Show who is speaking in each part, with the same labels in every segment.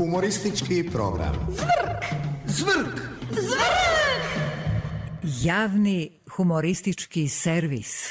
Speaker 1: Humoristički program.
Speaker 2: Zvrk!
Speaker 1: Zvrk!
Speaker 2: Zvrk!
Speaker 3: Javni humoristički servis.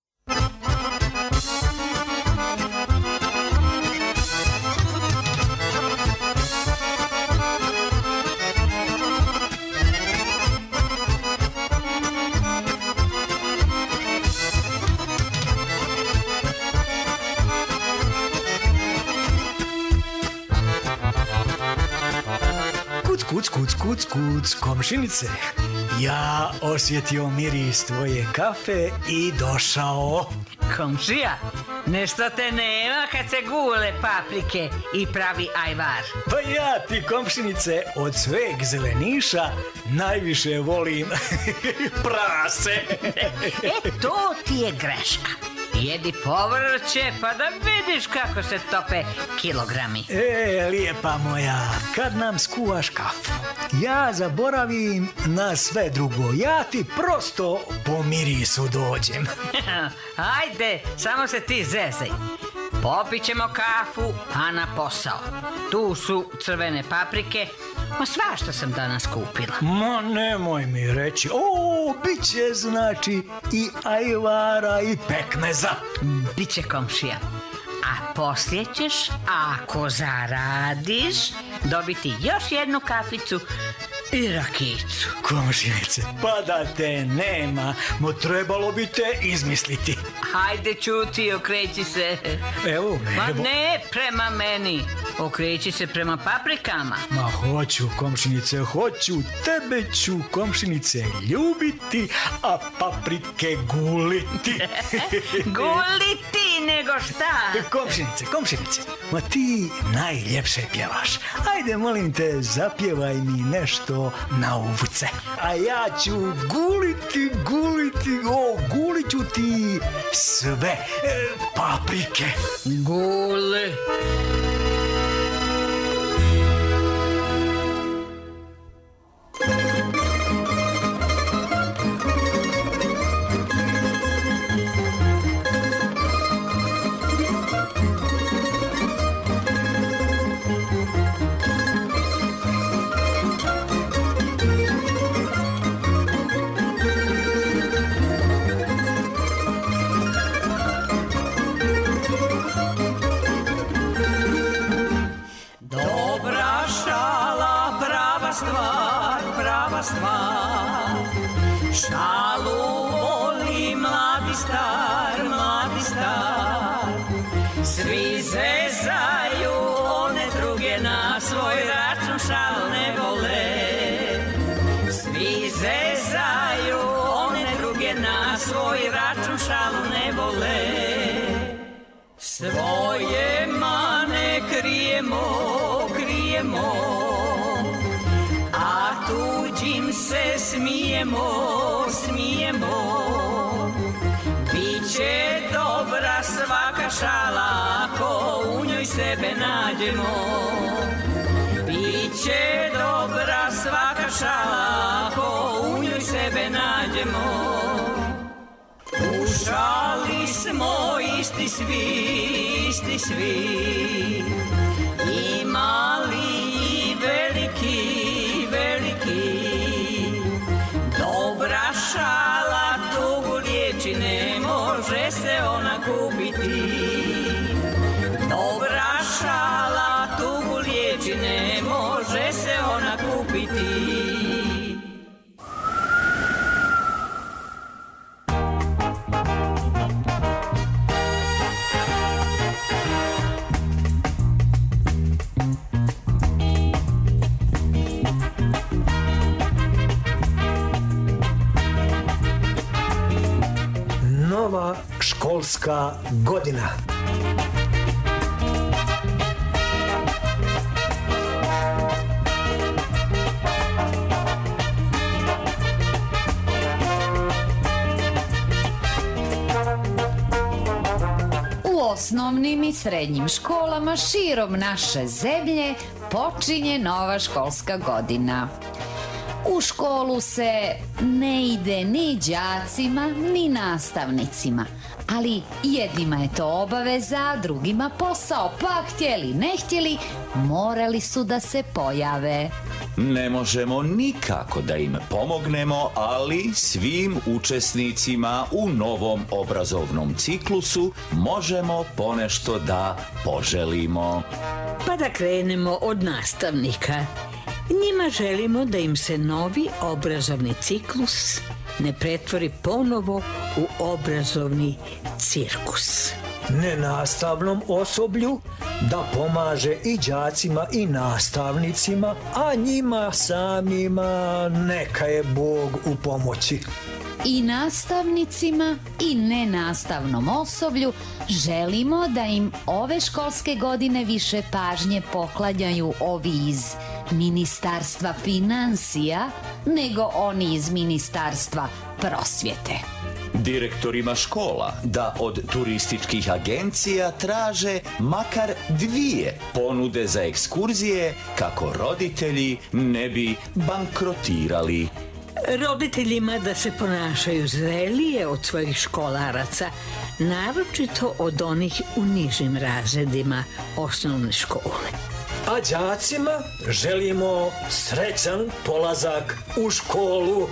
Speaker 4: Kuc, komšinice, ja osjetio miris tvoje kafe i došao.
Speaker 5: Komšija, nešto te nema kad se gule paprike i pravi ajvar.
Speaker 4: Pa ja ti, komšinice, od sveg zeleniša najviše volim prase.
Speaker 5: To ti je greška. Jedi povrće pa da vidiš kako se tope kilogrami.
Speaker 4: Lijepa moja, kad nam skuvaš kafu, ja zaboravim na sve drugo. Ja ti prosto po mirisu dođem.
Speaker 5: Ajde, samo se ti zezaj. Popit ćemo kafu, a na posao. Tu su crvene paprike. Ma svašta sam danas kupila.
Speaker 4: Ma nemoj mi reći. Bit će znači i ajvara i pekmeza.
Speaker 5: Biće, komšija. A poslije ćeš, ako zaradiš, dobiti još jednu kaficu i rakijicu.
Speaker 4: Komšinice, pa da te nema, trebalo bi te izmisliti.
Speaker 5: Hajde, čuti, okreći se.
Speaker 4: Evo me.
Speaker 5: Ma ne prema meni, okreći se prema paprikama.
Speaker 4: Ma hoću, komšinice, hoću. Tebe ću, komšinice, ljubiti, a paprike guliti.
Speaker 5: Guliti nego šta?
Speaker 4: Komšinice, ma ti najljepše pjevaš. Ajde, molim te, zapjevaj mi nešto na uvuce. A ja ću guliti, gulit ću ti sve paprike.
Speaker 5: Guli. Šalu voli mladi star, svi zezaju one druge, na svoj račun šalu ne vole. Svi zezaju one druge, na svoj račun šalu ne vole. Svoje mane krijemo, a tuđim se smijemo. Biće dobra svaka šala ako u njoj sebe nađemo. Biće dobra svaka šala ako u njoj sebe nađemo. U šali smo isti svi, i mali i veliki. Dobra šala tugu liječi, ne može se ona kupiti. Dobra šala tugu liječi, ne može se ona kupiti.
Speaker 4: Nova školska godina.
Speaker 2: U osnovnim i srednjim školama širom naše zemlje počinje nova školska godina. U školu se ne ide ni đacima, ni nastavnicima. Ali jednima je to obaveza, drugima posao, pa htjeli, ne htjeli, morali su da se pojave.
Speaker 6: Ne možemo nikako da im pomognemo, ali svim učesnicima u novom obrazovnom ciklusu možemo ponešto da poželimo.
Speaker 5: Pa da krenemo od nastavnika. Njima želimo da im se novi obrazovni ciklus ne pretvori ponovo u obrazovni cirkus.
Speaker 4: Nenastavnom osoblju da pomaže i đacima i nastavnicima, a njima samima neka je Bog u pomoći.
Speaker 2: I nastavnicima i nenastavnom osoblju želimo da im ove školske godine više pažnje poklanjaju ovi iz Ministarstva financija nego oni iz Ministarstva prosvjete.
Speaker 6: Direktorima škola da od turističkih agencija traže makar 2 ponude za ekskurzije kako roditelji ne bi bankrotirali.
Speaker 5: Roditeljima da se ponašaju zrelije od svojih školaraca, naročito od onih u nižim razredima osnovne škole.
Speaker 4: A đacima želimo srećan polazak u školu.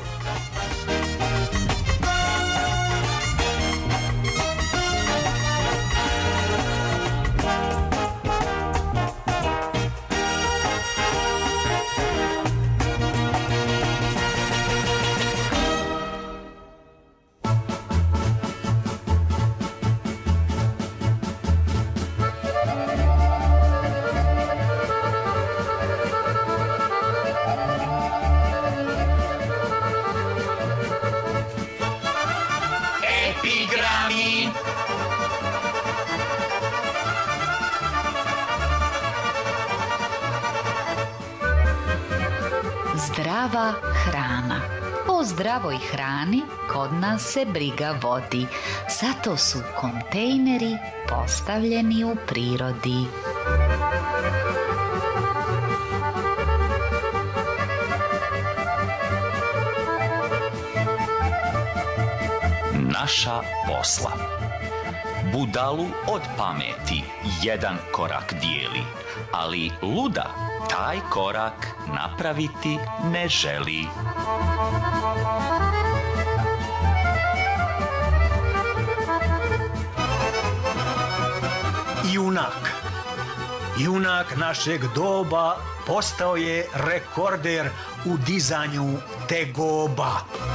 Speaker 2: Zdrava hrana. O zdravoj hrani kod nas se briga vodi. Zato su kontejneri postavljeni u prirodi.
Speaker 6: Naša posla. Budalu od pameti 1 korak dijeli, ali luda taj korak napraviti ne želi.
Speaker 4: Junak našeg doba postao je rekorder u dizanju tegoba.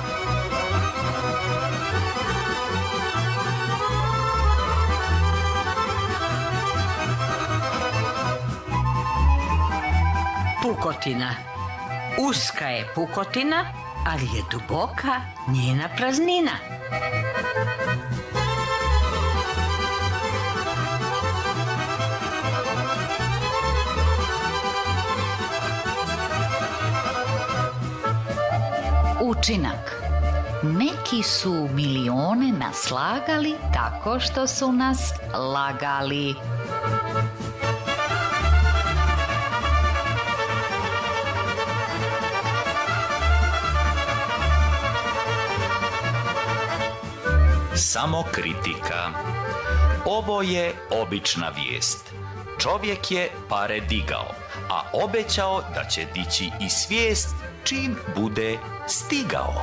Speaker 5: Pukotina. Uska je pukotina, ali je duboka njena praznina.
Speaker 2: Učinak. Neki su milione naslagali tako što su nas lagali.
Speaker 6: Samokritika. Ovo je obična vijest. Čovjek je pare digao, a obećao da će dići i svijest čim bude stigao.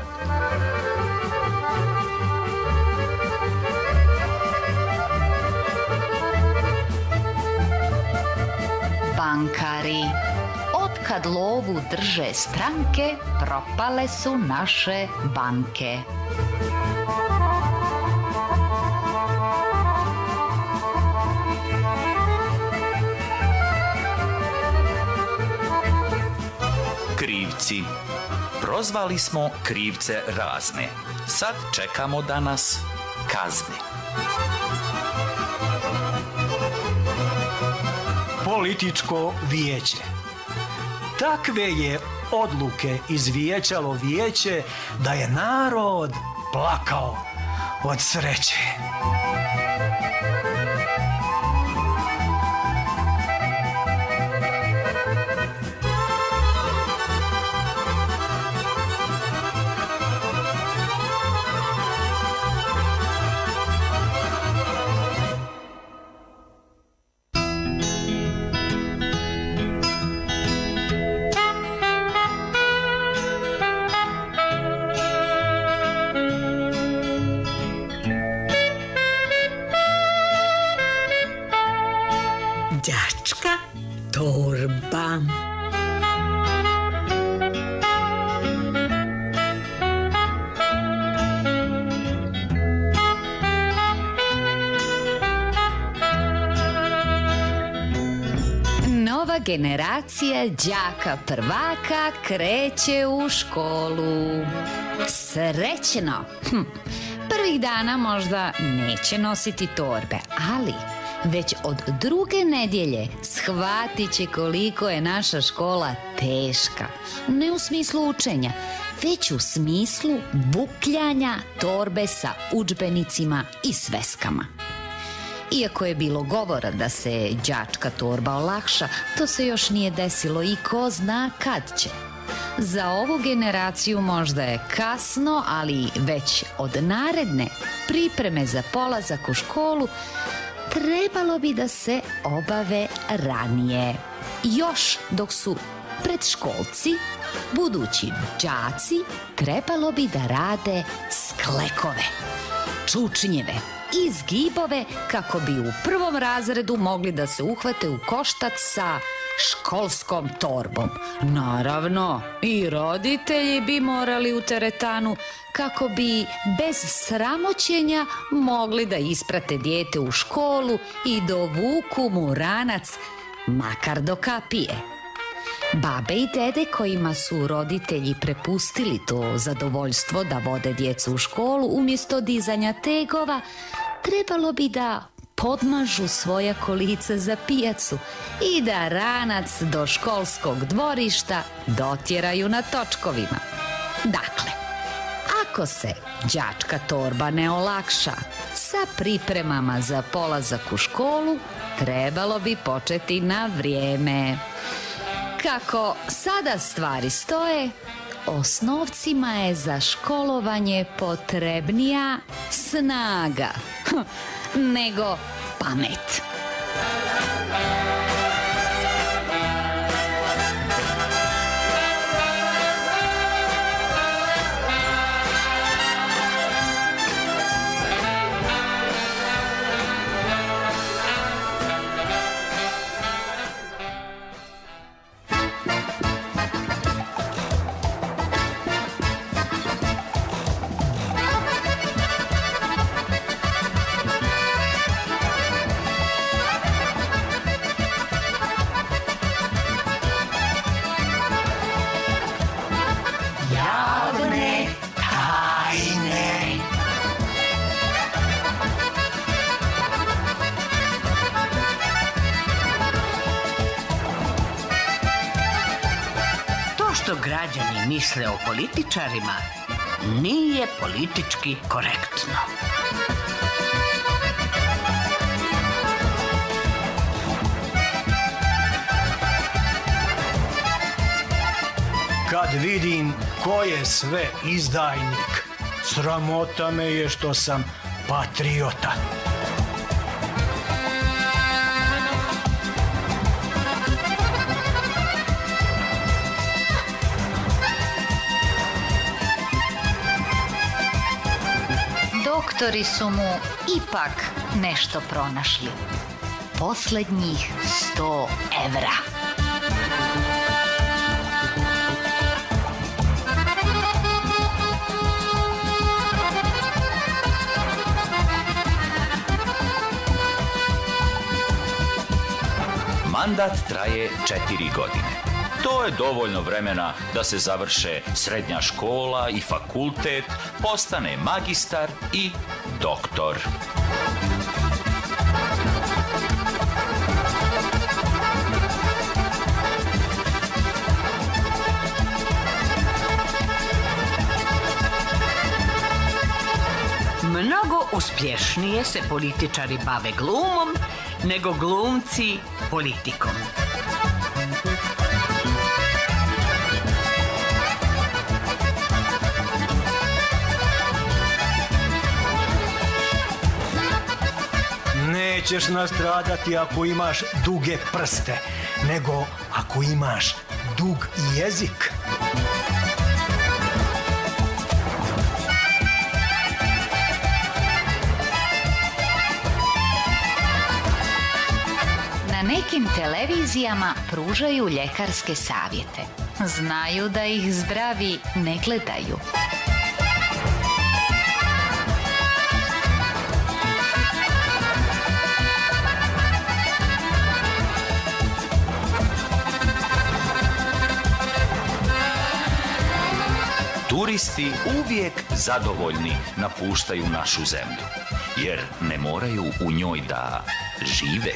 Speaker 2: Bankari. Otkad lovu drže stranke, propale su naše banke.
Speaker 6: Krivci. Prozvali smo krivce razne. Sad čekamo da nas kazne.
Speaker 4: Političko vijeće. Takve je odluke izvijećalo vijeće da je narod plakao od sreće.
Speaker 5: Đačka torba.
Speaker 2: Nova generacija đaka prvaka kreće u školu. Srećno! Prvih dana možda neće nositi torbe, ali već od druge nedjelje shvatit će koliko je naša škola teška. Ne u smislu učenja, već u smislu bukljanja torbe sa udžbenicima i sveskama. Iako je bilo govora da se đačka torba olakša, to se još nije desilo i ko zna kad će. Za ovu generaciju možda je kasno, ali već od naredne pripreme za polazak u školu trebalo bi da se obave ranije. Još dok su predškolci, budući đaci trebalo bi da rade sklekove, čučnjeve i zgibove kako bi u prvom razredu mogli da se uhvate u koštac sa školskom torbom. Naravno, i roditelji bi morali u teretanu kako bi bez sramoćenja mogli da isprate dijete u školu i dovuku mu ranac makar do kapije. Babe i dede kojima su roditelji prepustili to zadovoljstvo da vode djecu u školu umjesto dizanja tegova, trebalo bi da podmažu svoja kolica za pijacu i da ranac do školskog dvorišta dotjeraju na točkovima. Dakle, ako se đačka torba ne olakša sa pripremama za polazak u školu, trebalo bi početi na vrijeme. Kako sada stvari stoje, osnovcima je za školovanje potrebnija snaga nego pamet.
Speaker 5: Što građani misle o političarima nije politički korektno.
Speaker 4: Kad vidim ko je sve izdajnik, sramota me je što sam patriota.
Speaker 2: Doktori su mu ipak nešto pronašli. Posljednjih 100 evra.
Speaker 6: Mandat traje 4 godine. To je dovoljno vremena da se završe srednja škola i fakultet, postane magistar i doktor.
Speaker 5: Mnogo uspješnije se političari bave glumom nego glumci politikom.
Speaker 4: Nećeš nastradati ako imaš duge prste, nego ako imaš dug jezik.
Speaker 2: Na nekim televizijama pružaju ljekarske savjete. Znaju da ih zdravi ne gledaju.
Speaker 6: Turisti uvijek zadovoljni napuštaju našu zemlju, jer ne moraju u njoj da žive.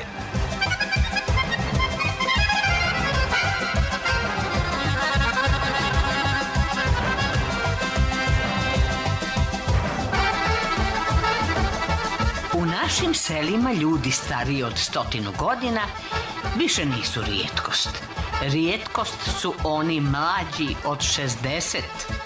Speaker 5: U našim selima ljudi stariji od 100 godina više nisu rijetkost. Rijetkost su oni mlađi od 60.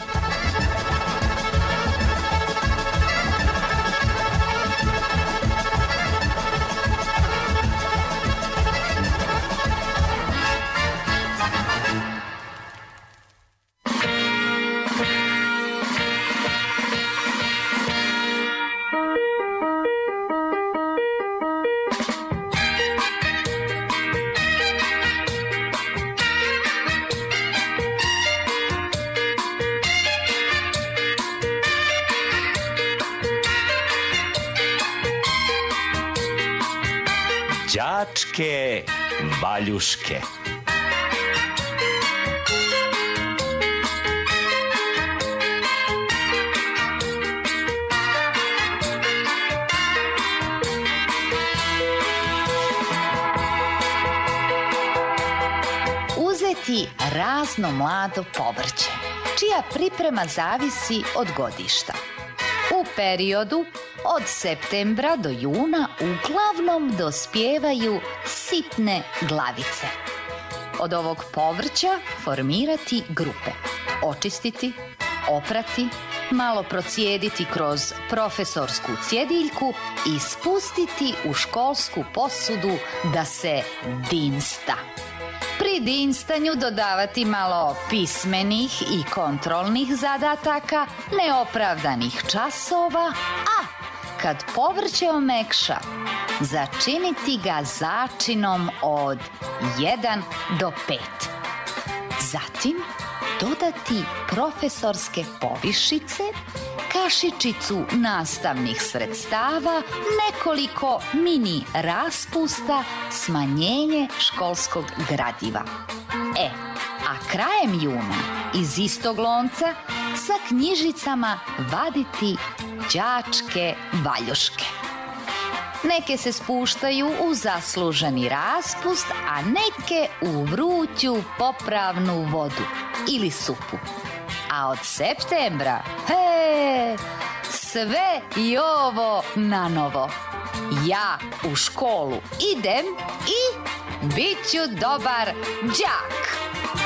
Speaker 6: Đačke valjuške.
Speaker 2: Uzeti razno mlado povrće, čija priprema zavisi od godišta. U periodu od septembra do juna uglavnom dospijevaju sitne glavice. Od ovog povrća formirati grupe, očistiti, oprati, malo procijediti kroz profesorsku cjediljku i spustiti u školsku posudu da se dinsta. Pri dinstanju dodavati malo pismenih i kontrolnih zadataka, neopravdanih časova, a kad povrće omekša, začiniti ga začinom od 1 do 5. Zatim dodati profesorske povišice, kašičicu nastavnih sredstava, nekoliko mini raspusta, smanjenje školskog gradiva. A krajem juna iz istog lonca sa knjižicama vaditi đačke valjuške. Neke se spuštaju u zasluženi raspust, a neke u vruću popravnu vodu ili supu. A od septembra, sve i ovo na novo. Ja u školu idem i bit ću dobar đak.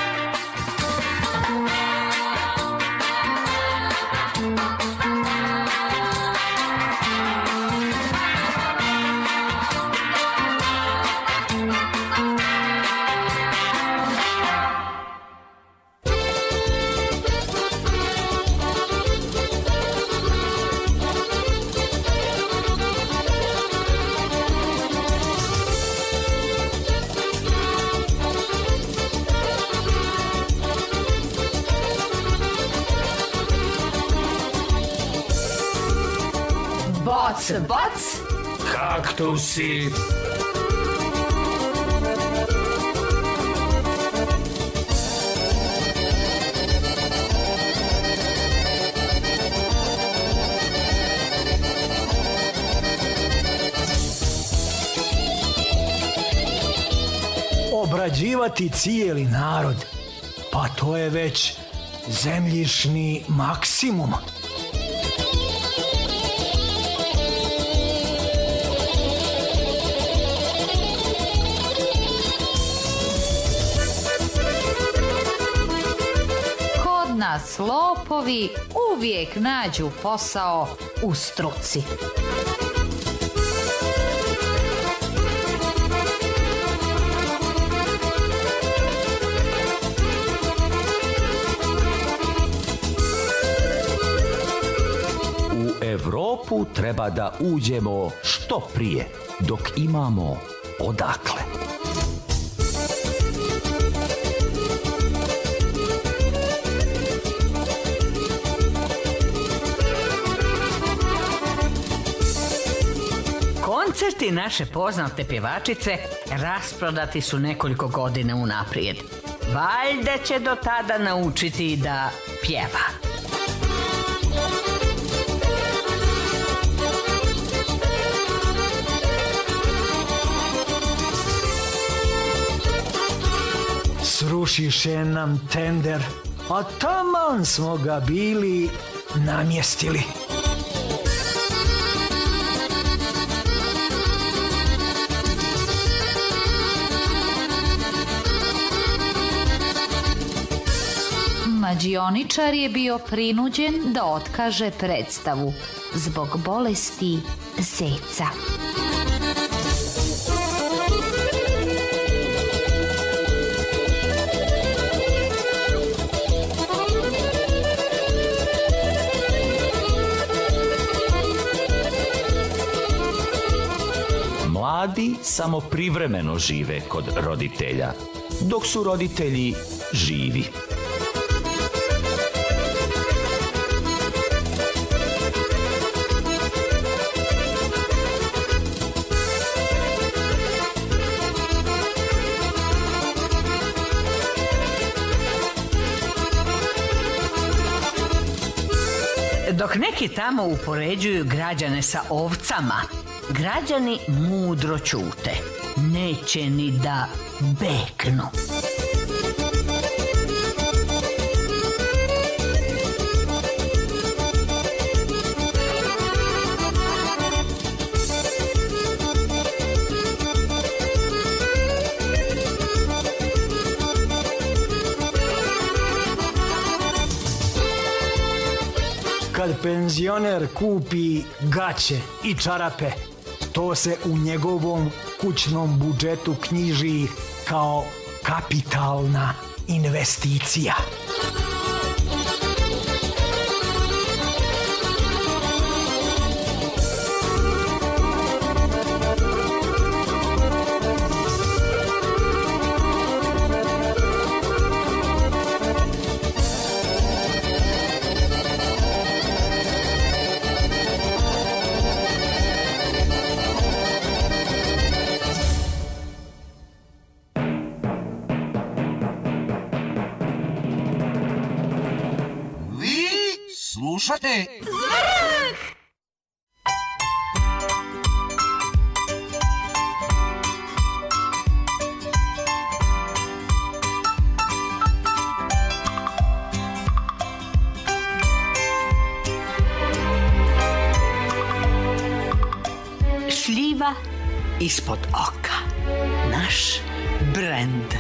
Speaker 2: Boc, boc,
Speaker 4: Kaktusi. Obrađivati cijeli narod, pa to je već zemljišni maksimum.
Speaker 2: Kod nas lopovi uvijek nađu posao u struci.
Speaker 6: U Evropu treba da uđemo što prije, dok imamo odakle.
Speaker 5: Koncerti naše poznate pjevačice rasprodati su nekoliko godina unaprijed. Valjda će do tada naučiti da pjeva.
Speaker 4: Srušiše nam tender, a taman smo ga bili namjestili.
Speaker 2: Mađioničar je bio prinuđen da otkaže predstavu zbog bolesti zeca.
Speaker 6: Mladi samo privremeno žive kod roditelja, dok su roditelji živi.
Speaker 5: Dok neki tamo upoređuju građane sa ovcama, građani mudro ćute. Neće ni da beknu.
Speaker 4: Kad penzioner kupi gaće i čarape, to se u njegovom kućnom budžetu knjiži kao kapitalna investicija.
Speaker 1: Slušate
Speaker 7: Zvrh!
Speaker 5: Šljiva ispod oka. Naš brend.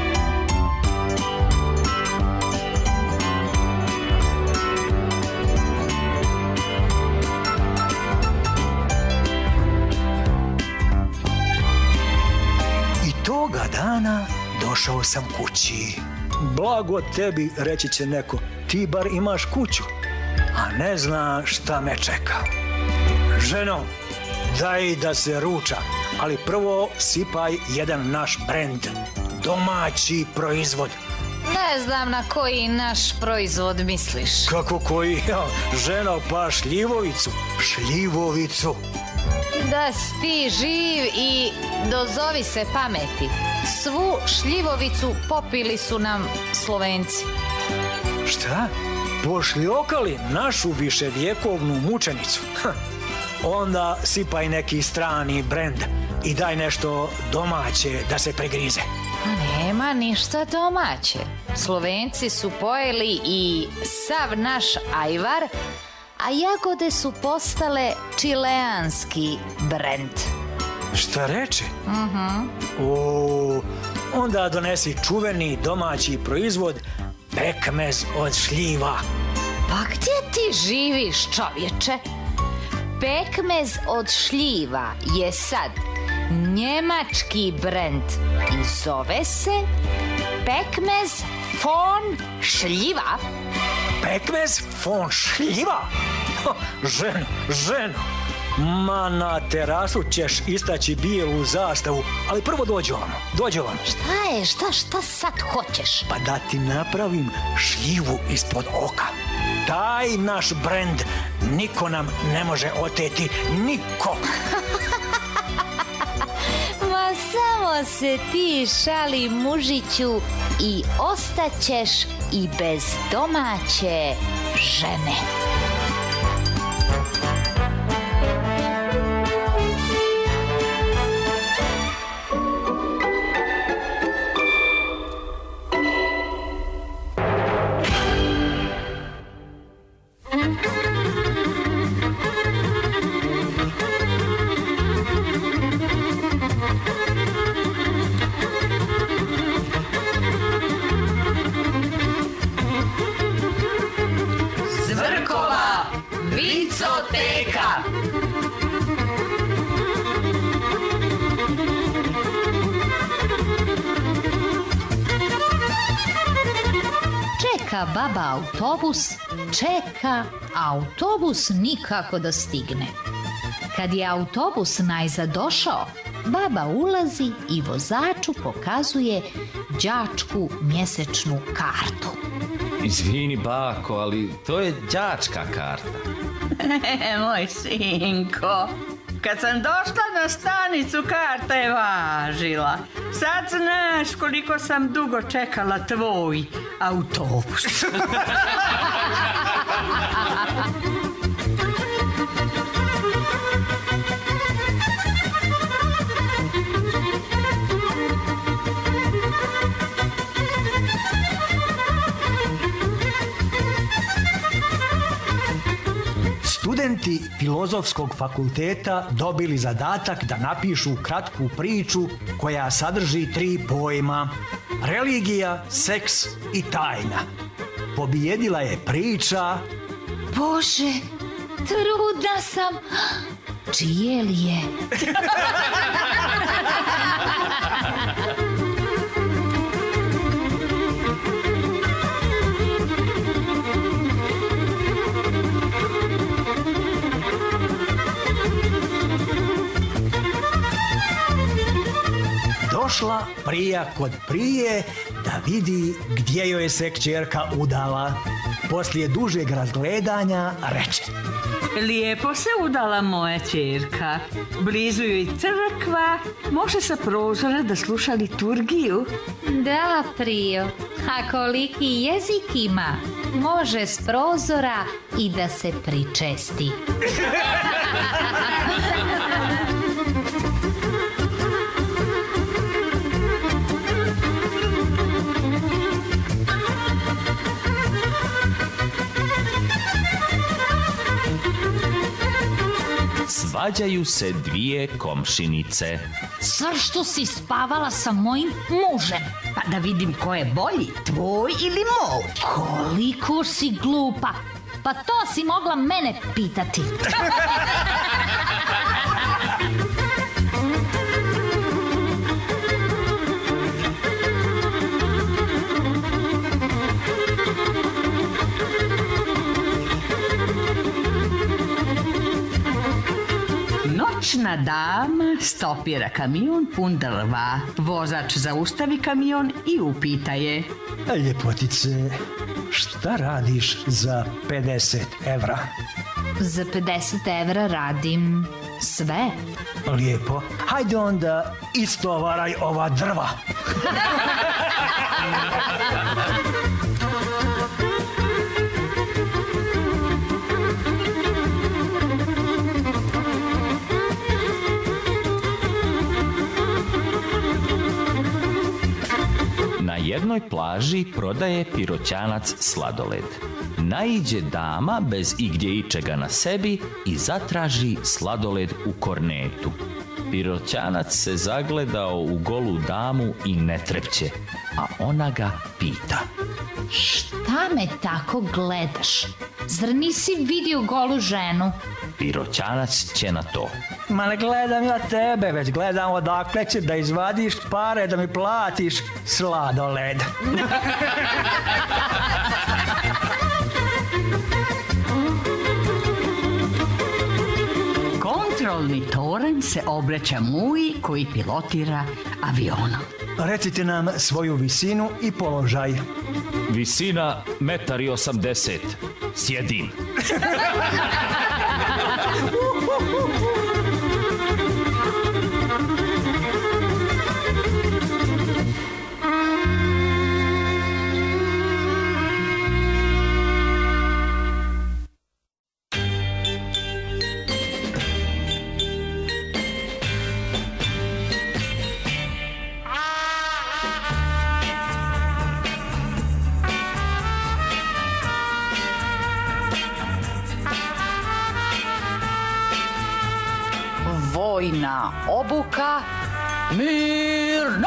Speaker 4: Toga dana došao sam kući. Blago tebi, reći će neko, ti bar imaš kuću, a ne zna šta me čeka. Ženo, daj da se ruča, ali prvo sipaj jedan naš brend, domaći proizvod.
Speaker 2: Ne znam na koji naš proizvod misliš.
Speaker 4: Kako koji? Ženo, pa šljivovicu. Šljivovicu.
Speaker 2: Da si ti živ i dozovi se pameti. Svu šljivovicu popili su nam Slovenci.
Speaker 4: Šta? Pošljokali našu viševjekovnu mučenicu? Onda sipaj neki strani brend i daj nešto domaće da se pregrize.
Speaker 2: Nema ništa domaće. Slovenci su pojeli i sav naš ajvar, a jagode su postale čileanski brend.
Speaker 4: Šta reče? Onda donesi čuveni domaći proizvod, pekmez od šljiva.
Speaker 2: Pa gdje ti živiš, čovječe? Pekmez od šljiva je sad njemački brend i zove se pekmez von šljiva.
Speaker 4: Pekmez von šljiva? Ženo, Ma na terasu ćeš istaći bijelu zastavu, ali prvo dođi ovamo.
Speaker 2: Šta sad hoćeš?
Speaker 4: Pa da ti napravim šljivu ispod oka. Taj naš brend niko nam ne može oteti, niko.
Speaker 2: Ma samo se ti šali, mužiću, i ostaćeš i bez domaće žene.
Speaker 7: Zvrkova vicoteka.
Speaker 2: Čeka baba autobus nikako da stigne. Kad je autobus najzad došao, baba ulazi i vozaču pokazuje đačku mjesečnu kartu.
Speaker 8: Izvini, bako, ali to je đačka karta.
Speaker 7: Moj sinko, kad sam došla na stanicu, karta je važila. Sad znaš koliko sam dugo čekala tvoj autobus.
Speaker 4: Studenti Filozofskog fakulteta dobili zadatak da napišu kratku priču koja sadrži 3 pojma: religija, seks i tajna. Pobijedila je priča
Speaker 2: Bože, trudna sam. Čije li je?
Speaker 4: došla prija kod prije da vidi gdje joj se kćerka udala. Poslije dužeg razgledanja reče:
Speaker 7: Lijepo se udala moja ćerka. Blizu joj crkva, može sa prozora da sluša liturgiju.
Speaker 2: Da, Prijo, a koliki jezik ima, može s prozora i da se pričesti.
Speaker 6: Svađaju se dvije komšinice.
Speaker 2: Zašto si spavala sa mojim mužem?
Speaker 7: Pa da vidim ko je bolji, tvoj ili moj.
Speaker 2: Koliko si glupa. Pa to si mogla mene pitati.
Speaker 7: Noćna dama stopira kamion pun drva. Vozač zaustavi kamion i upita je:
Speaker 4: Ljepotice, šta radiš za 50 evra?
Speaker 2: Za 50 evra radim sve.
Speaker 4: Lijepo, hajde onda istovaraj ova drva.
Speaker 6: Na jednoj plaži prodaje Piroćanac sladoled. Naiđe dama bez igdje ičega na sebi i zatraži sladoled u kornetu. Piroćanac se zagledao u golu damu i ne trepće, a ona ga pita:
Speaker 2: Šta me tako gledaš? Zar nisi vidio golu ženu?
Speaker 6: Piroćanac će na to:
Speaker 4: Ma ne gledam ja tebe, već gledam odakle će da izvadiš pare da mi platiš sladoled.
Speaker 7: Kontrolni toranj se obraća Muji koji pilotira avionom.
Speaker 4: Recite nam svoju visinu i položaj.
Speaker 8: Visina 1,80 m. Sjedim.
Speaker 2: Vojna obuka, mirno!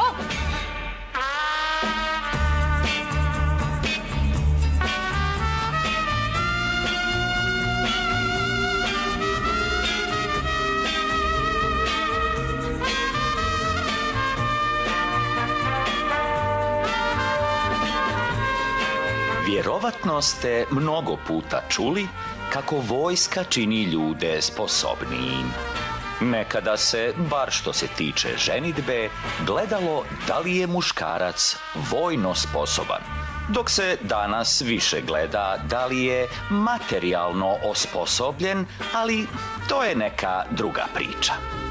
Speaker 6: Vjerovatno ste mnogo puta čuli kako vojska čini ljude sposobnijim. Nekada se, bar što se tiče ženidbe, gledalo da li je muškarac vojno sposoban, dok se danas više gleda da li je materijalno osposobljen, ali to je neka druga priča.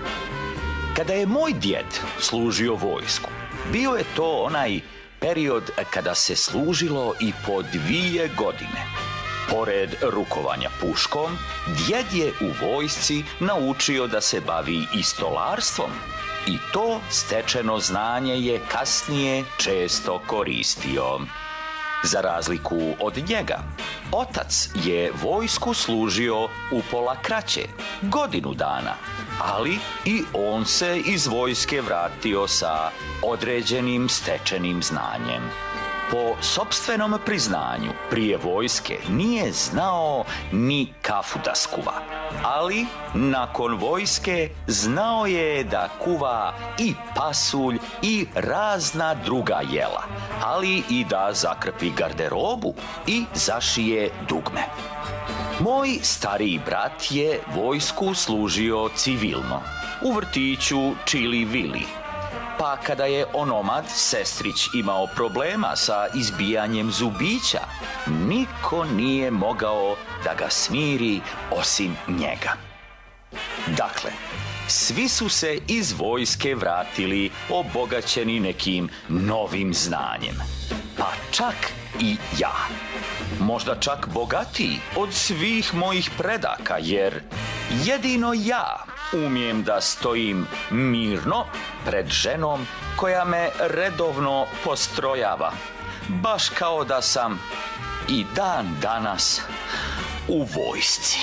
Speaker 6: Kada je moj djed služio vojsku, bio je to onaj period kada se služilo i po 2 godine. Pored rukovanja puškom, djed je u vojsci naučio da se bavi i stolarstvom. I to stečeno znanje je kasnije često koristio. Za razliku od njega, otac je vojsku služio upola kraće, 1 godinu dana, ali i on se iz vojske vratio sa određenim stečenim znanjem. Po sopstvenom priznanju, prije vojske nije znao ni kafu da skuva, ali nakon vojske znao je da kuva i pasulj i razna druga jela, ali i da zakrpi garderobu i zašije dugme. Moj stariji brat je vojsku služio civilno, u vrtiću Čili Vili. Pa kada je onomad sestrić imao problema sa izbijanjem zubića, niko nije mogao da ga smiri osim njega. Dakle, svi su se iz vojske vratili obogaćeni nekim novim znanjem. Pa čak i ja. Možda čak bogatiji od svih mojih predaka, jer jedino ja umijem da stojim mirno pred ženom koja me redovno postrojava, baš kao da sam i dan danas u vojsci.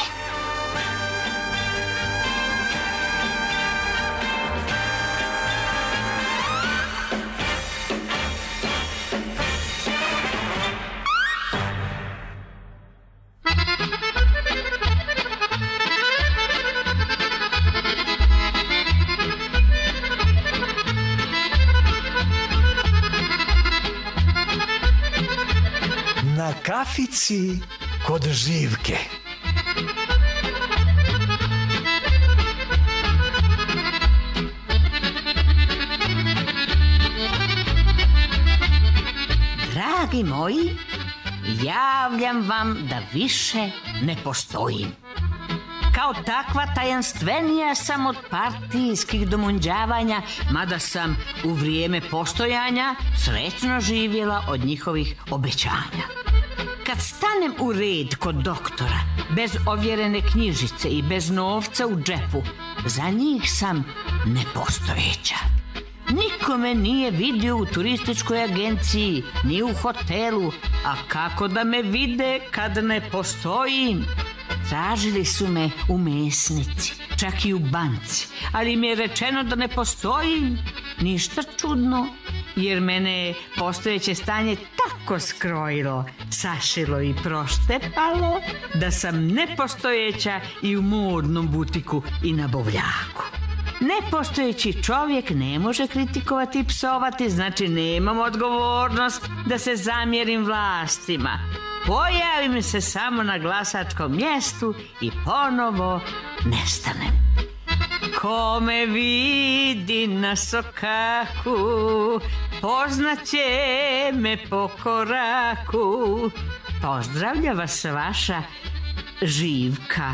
Speaker 4: Na kafici kod Živke.
Speaker 7: Dragi moji, javljam vam da više ne postojim. Kao takva tajanstvenija sam od partijskih domunđavanja, mada sam u vrijeme postojanja srećno živjela od njihovih obećanja. Kad stanem u red kod doktora, bez ovjerene knjižice i bez novca u džepu, za njih sam nepostojeća. Niko me nije vidio u turističkoj agenciji, ni u hotelu, a kako da me vide kad ne postojim? Tražili su me u mesnici, čak i u banci, ali mi je rečeno da ne postojim. Ništa čudno, jer mene je postojeće stanje tako skrojilo, sašilo i proštepalo da sam nepostojeća i u modnom butiku i na buvljaku. Nepostojeći čovjek ne može kritikovati i psovati, znači nemam odgovornost da se zamjerim vlastima. Pojavim se samo na glasačkom mjestu i ponovo nestanem. Ko me vidi na sokaku, poznaće me po koraku. Pozdravlja vas vaša Živka.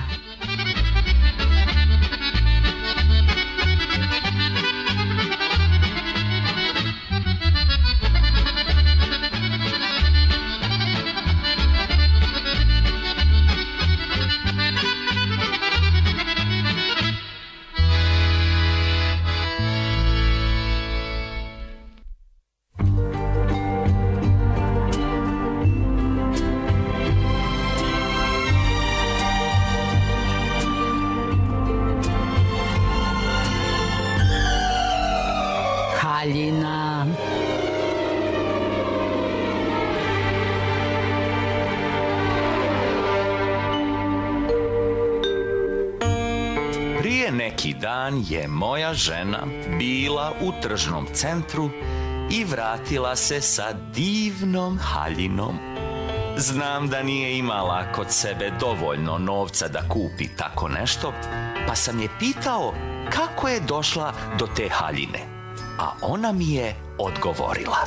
Speaker 7: Haljina.
Speaker 6: Prije neki dan je moja žena bila u tržnom centru i vratila se sa divnom haljinom. Znam da nije imala kod sebe dovoljno novca da kupi tako nešto, pa sam je pitao kako je došla do te haljine. A ona mi je odgovorila.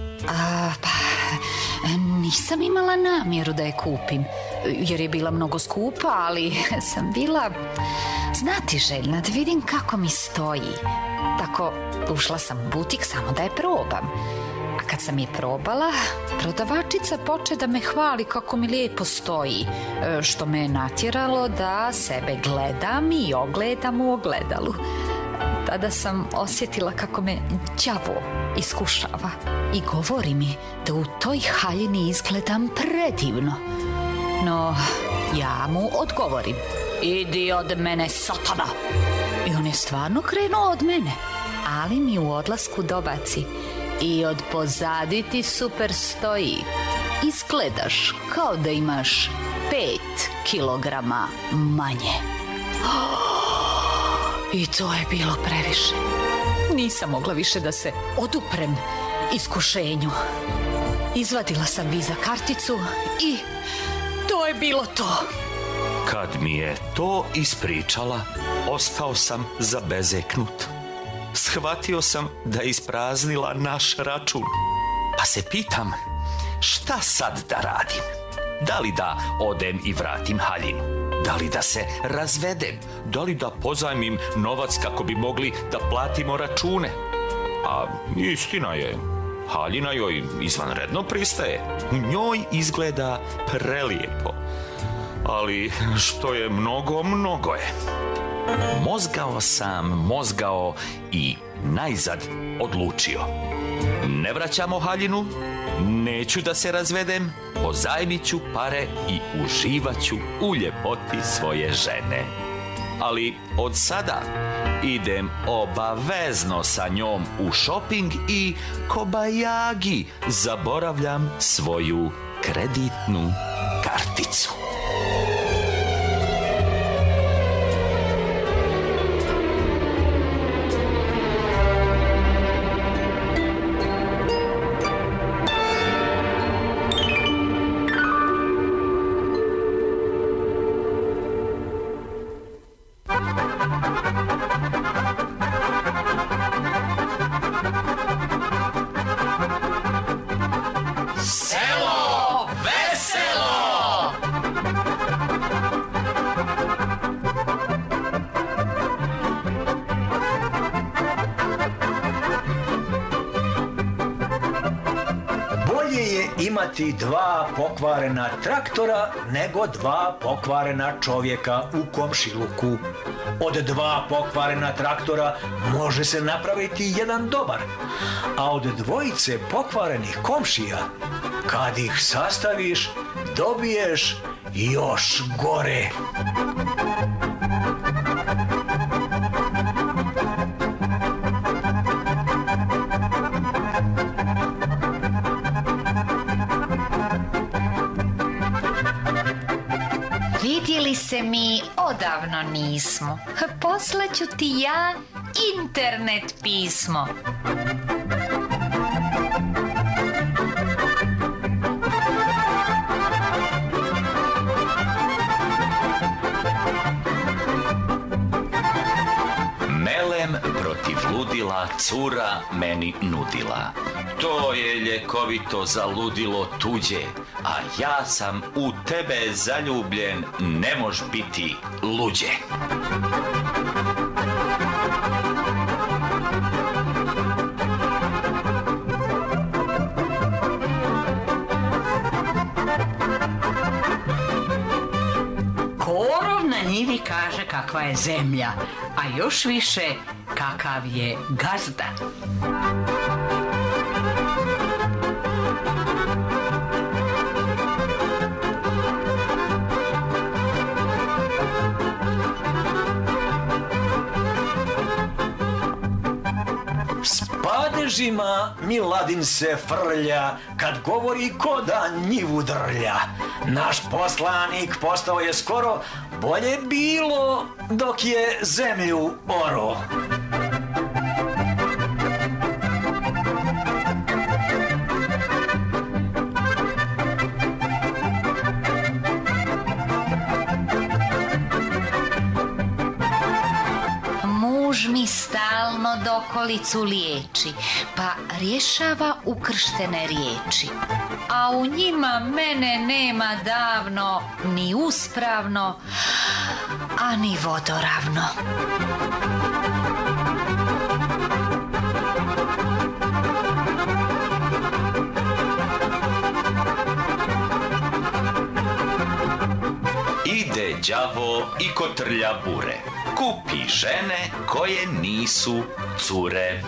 Speaker 2: Nisam imala namjeru da je kupim, jer je bila mnogo skupa, ali sam bila znatiželjna da vidim kako mi stoji. Tako ušla sam u butik samo da je probam. A kad sam je probala, prodavačica poče da me hvali kako mi lijepo stoji, što me je natjeralo da sebe gledam i ogledam u ogledalu. Tada sam osjetila kako me đavo iskušava i govori mi da u toj haljini izgledam predivno. No, ja mu odgovorim: idi od mene, satana! I on je stvarno krenuo od mene, ali mi u odlasku dobaci: i od pozadi ti super stoji. Izgledaš kao da imaš 5 kilograma manje. I to je bilo previše. Nisam mogla više da se oduprem iskušenju. Izvadila sam Visa karticu i to je bilo to.
Speaker 6: Kad mi je to ispričala, ostao sam zabezeknut. Shvatio sam da je ispraznila naš račun. Pa se pitam, šta sad da radim? Da li da odem i vratim haljinu? Da li da se razvedem? Da li da pozajmim novac kako bi mogli da platimo račune? A istina je, haljina joj izvanredno pristaje. U njoj izgleda prelijepo. Ali što je mnogo, mnogo je. Mozgao i najzad odlučio: ne vraćamo haljinu, neću da se razvedem, pozajmit ću pare i uživat ću u ljepoti svoje žene. Ali od sada idem obavezno sa njom u šoping i kobajagi zaboravljam svoju kreditnu karticu.
Speaker 4: Imati 2 pokvarena traktora nego 2 pokvarena čovjeka u komšiluku. Od 2 pokvarena traktora može se napraviti jedan dobar, a od 2 pokvarenih komšija, kad ih sastaviš, dobiješ još gore.
Speaker 2: Vidjeli se mi odavno nismo. Poslaću ti ja internet pismo.
Speaker 6: protiv ludila cura meni nudila. To je ljekovito za ludilo tuđe, a ja sam u tebe zaljubljen, ne mož biti luđe.
Speaker 7: Korov na njivi kaže kakva je zemlja, a još više kakav je gazda.
Speaker 4: S padežima Miladin se frlja, kad govori ko da njivu drlja. Naš poslanik postao je skoro, bolje bilo dok je zemlju oro.
Speaker 2: Muž mi stalno dokolicu liječi, pa rješava ukrštene riječi. A u njima mene nema davno, ni uspravno, a ni vodoravno.
Speaker 6: Ide đavo i kotrlja bure, kupi žene koje nisu cure.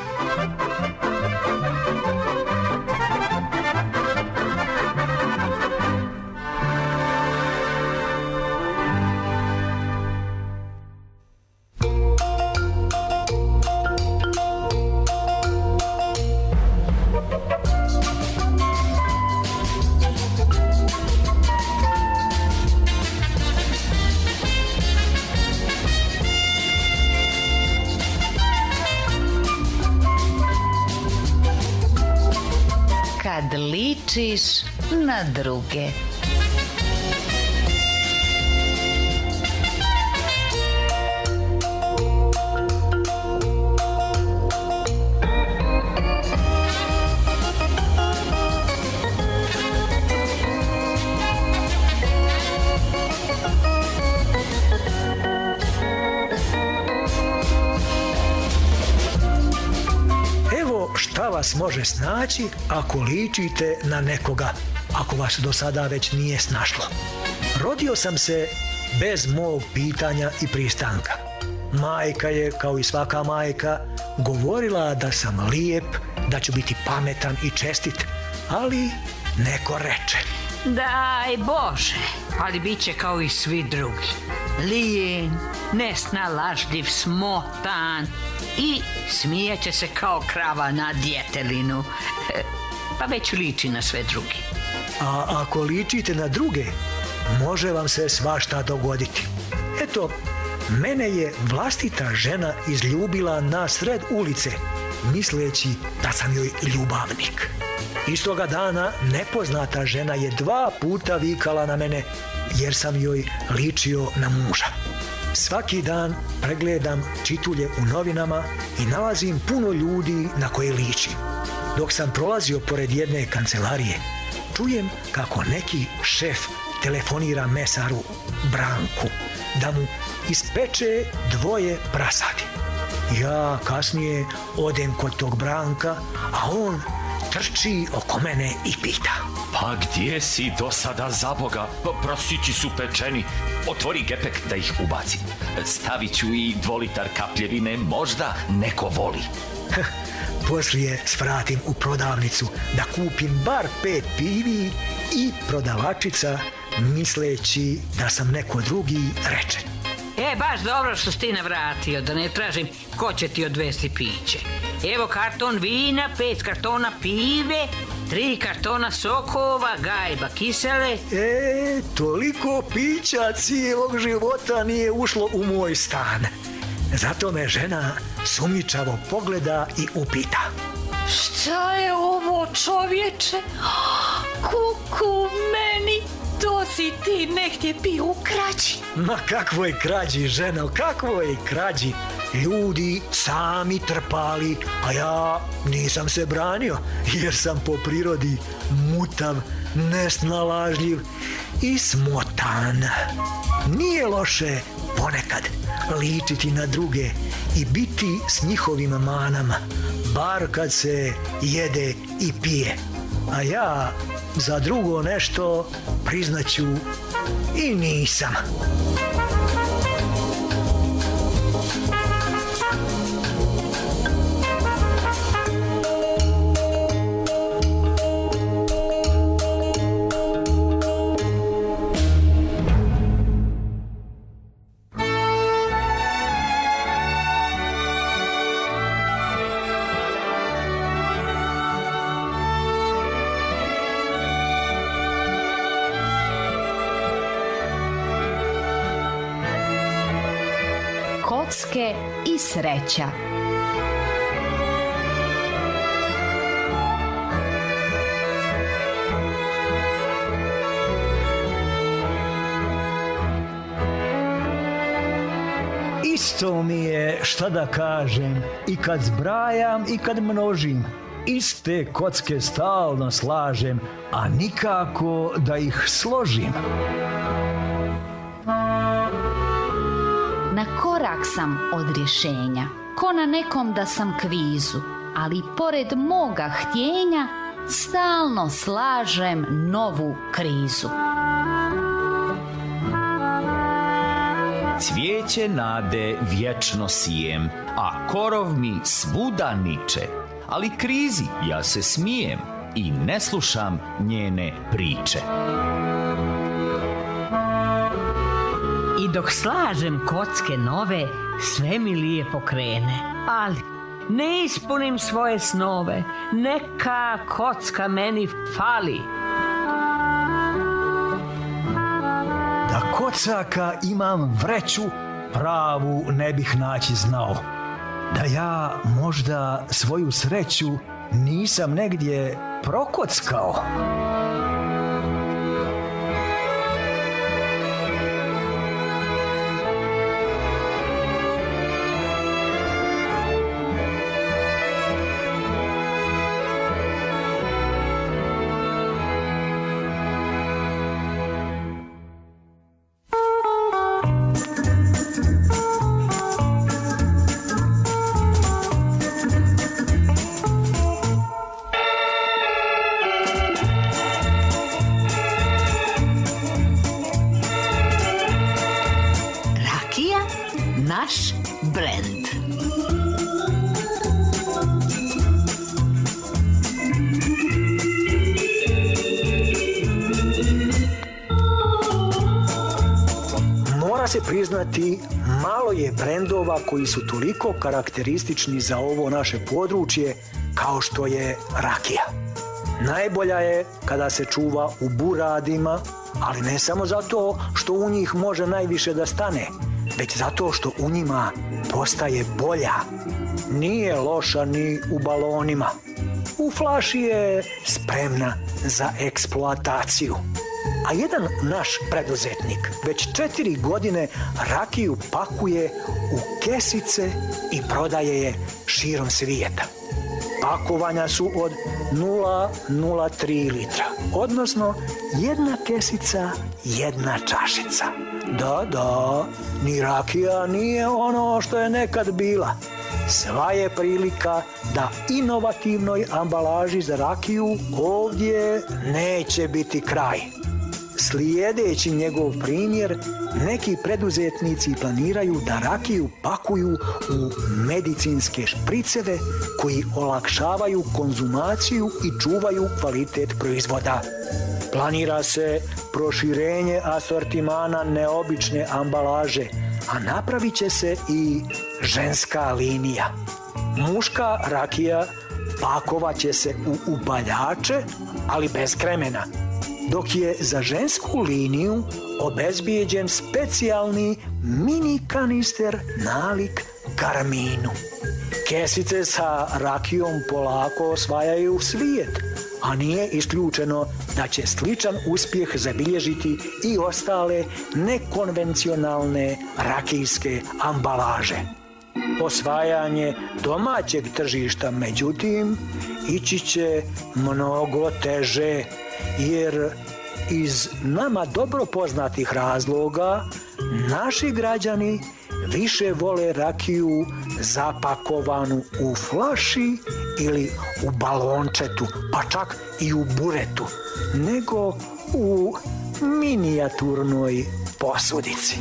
Speaker 2: Kad ličiš na druge.
Speaker 4: Šta vas može snaći ako ličite na nekoga, ako vas do sada već nije snašlo? Rodio sam se bez mog pitanja i pristanka. Majka je, kao i svaka majka, govorila da sam lijep, da ću biti pametan i čestit, ali neko reče:
Speaker 5: Daj Bože, ali bit će kao i svi drugi. Lijen, nesnalažljiv, smotan i smijeće se kao krava na djetelinu. Pa već liči na sve drugi.
Speaker 4: A ako ličite na druge, može vam se svašta dogoditi. Eto, mene je vlastita žena izljubila na sred ulice, misleći da sam joj ljubavnik. Istoga dana nepoznata žena je 2 puta vikala na mene jer sam joj ličio na muža. Svaki dan pregledam čitulje u novinama i nalazim puno ljudi na koje ličim. Dok sam prolazio pored jedne kancelarije, čujem kako neki šef telefonira mesaru Branku da mu ispeče 2 prasadi. Ja kasnije odem kod tog Branka, a on trči oko mene i pita:
Speaker 6: Pa gdje si do sada, za Boga? Prasići su pečeni. Otvori gepek da ih ubacim. Stavit ću i 2 litar kapljevine, možda neko voli.
Speaker 4: Poslije svratim u prodavnicu da kupim bar 5 pivi i prodavačica, misleći da sam neko drugi, reče:
Speaker 5: Baš dobro što si ti navratio, da ne tražim ko će ti odvesti piće. Evo karton vina, 5 kartona pive, 3 kartona sokova, gajba kisele.
Speaker 4: Toliko pića cijelog života nije ušlo u moj stan. Zato me žena sumnjičavo pogleda i upita:
Speaker 2: Šta je ovo, čovječe? Kuku meni, to si ti negdje bio u krađi.
Speaker 4: Ma kakvoj krađi, ženo, kakvoj krađi? ljudi sami trpali, a ja nisam se branio jer sam po prirodi mutav, nesnalažljiv i smotan. Nije loše ponekad ličiti na druge i biti s njihovim manama, bar kad se jede i pije. A ja za drugo nešto priznaću i nisam.
Speaker 2: Kocke i sreća.
Speaker 4: Isto mi je šta da kažem, i kad zbrajam i kad množim. Iste kocke stalno slažem, a nikako da ih složim.
Speaker 2: Na korak sam od rješenja, ko na nekom da sam kvizu, ali pored moga htjenja stalno slažem novu krizu.
Speaker 6: Cvijeće nade vječno sijem, a korov mi svuda niče, ali krizi ja se smijem i ne slušam njene priče.
Speaker 5: I dok slažem kocke nove, sve mi lijepo krene. Ali ne ispunim svoje snove, neka kocka meni fali.
Speaker 4: Da kocaka imam vreću, pravu ne bih naći znao. Da ja možda svoju sreću nisam negdje prokockao.
Speaker 5: Naš brend.
Speaker 4: Mora se priznati, malo je brendova koji su toliko karakteristični za ovo naše područje kao što je rakija. Najbolja je kada se čuva u buradima, ali ne samo zato što u njih može najviše da stane, već zato što u njima postaje bolja. Nije loša ni u balonima. U flaši je spremna za eksploataciju. A jedan naš preduzetnik već 4 godine rakiju pakuje u kesice i prodaje je širom svijeta. Pakovanja su od 0,03 litra, odnosno jedna kesica, jedna čašica. Da, ni rakija nije ono što je nekad bila. Sva je prilika da inovativnoj ambalaži za rakiju ovdje neće biti kraj. Slijedeći njegov primjer, neki preduzetnici planiraju da rakiju pakuju u medicinske špriceve koji olakšavaju konzumaciju i čuvaju kvalitet proizvoda. Planira se proširenje asortimana neobične ambalaže, a napravit će se i ženska linija. Muška rakija pakovat će se u upaljače, ali bez kremena, dok je za žensku liniju obezbijeđen specijalni mini kanister nalik karminu. Kesice sa rakijom polako osvajaju svijet, a nije isključeno da će sličan uspjeh zabilježiti i ostale nekonvencionalne rakijske ambalaže. osvajanje domaćeg tržišta, međutim, ići će mnogo teže, jer iz nama dobro poznatih razloga naši građani više vole rakiju zapakovanu u flaši ili u balončetu, pa čak i u buretu, nego u minijaturnoj posudici.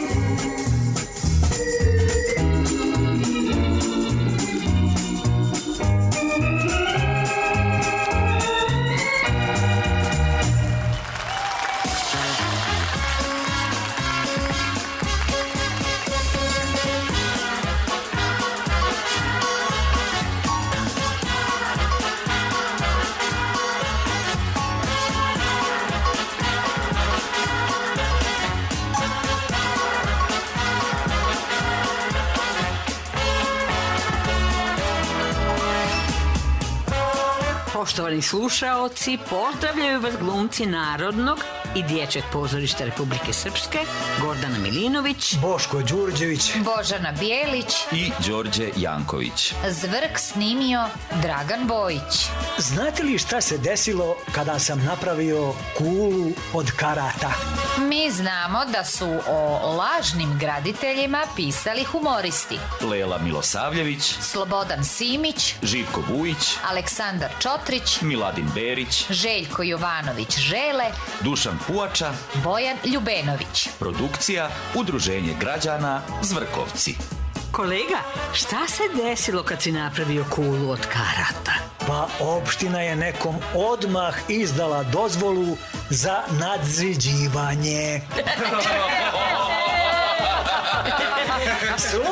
Speaker 5: Poštovani slušaoci, pozdravljaju vas glumci Narodnog i Dječjeg pozorišta Republike Srpske, Gordana Milinović,
Speaker 4: Boško Đurđević,
Speaker 2: Božana Bijelić
Speaker 6: i Đorđe Janković.
Speaker 2: Zvrk snimio Dragan Bojić.
Speaker 4: Znate li šta se desilo kada sam napravio kulu od karata?
Speaker 2: Mi znamo da su o lažnim graditeljima pisali humoristi
Speaker 6: Lela Milosavljević,
Speaker 2: Slobodan Simić,
Speaker 6: Živko Vujić,
Speaker 2: Aleksandar Čotrić,
Speaker 6: Miladin Berić,
Speaker 2: Željko Jovanović Žele,
Speaker 6: Dušan Puača,
Speaker 2: Bojan Ljubenović.
Speaker 6: produkcija Udruženje građana Zvrkovci.
Speaker 5: Kolega, šta se desilo kad si napravio kulu od karata?
Speaker 4: Pa opština je nekom odmah izdala dozvolu za nadziđivanje.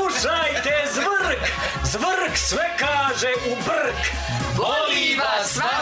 Speaker 4: Slušajte, Zvrk! Zvrk sve kaže u brk!
Speaker 6: Voli vas